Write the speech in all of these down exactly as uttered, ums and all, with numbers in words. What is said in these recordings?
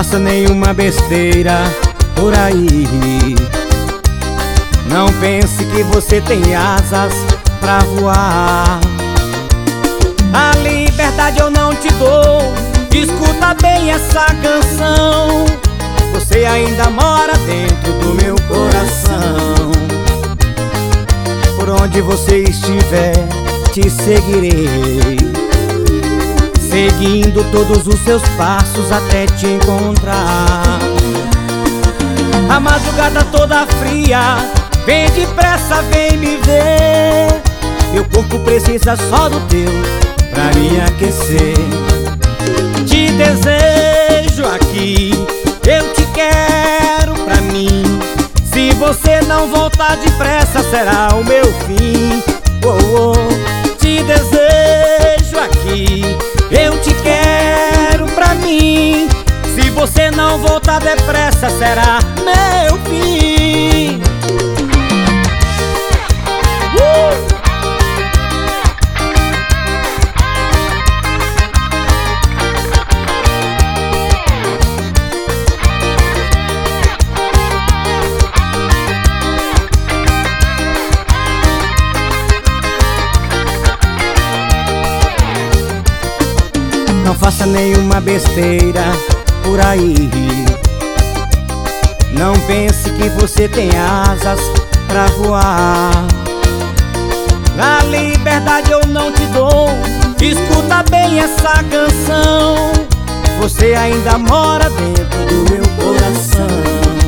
faça nenhuma besteira por aí. Não pense que você tem asas pra voar. A liberdade eu não te dou. Escuta bem essa canção. Você ainda mora dentro do meu coração. Por onde você estiver, te seguirei, seguindo todos os seus passos até te encontrar. A madrugada toda fria, vem depressa, vem me ver. Meu corpo precisa só do teu pra me aquecer. Te desejo aqui, eu te quero pra mim. Se você não voltar depressa, será o meu fim. Oh, oh. Te desejo aqui, eu te quero pra mim. Se você não voltar depressa, será meu fim. uh! Não faça nenhuma besteira por aí. Não pense que você tem asas pra voar. A liberdade eu não te dou. Escuta bem essa canção. Você ainda mora dentro do meu coração.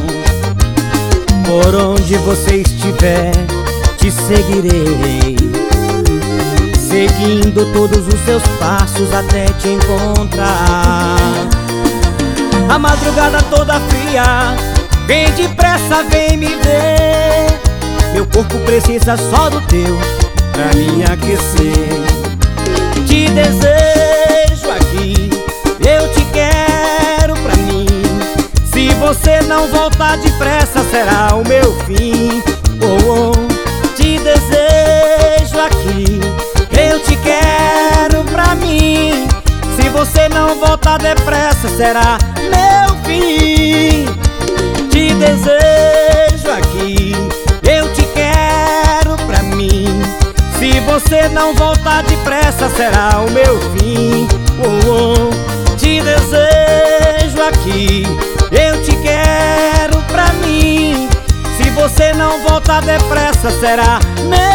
Por onde você estiver, te seguirei, seguindo todos os seus passos até te encontrar. A madrugada toda fria, vem depressa, vem me ver. Meu corpo precisa só do teu pra me aquecer. Te desejo aqui, eu te quero pra mim. Se você não voltar depressa, será o meu fim. Oh, oh. Te desejo aqui, eu te quero pra mim. Se você não voltar depressa, será meu fim. Te desejo aqui, eu te quero pra mim. Se você não voltar depressa, será o meu fim. Oh, oh. Te desejo aqui, eu te quero pra mim. Se você não voltar depressa, será meu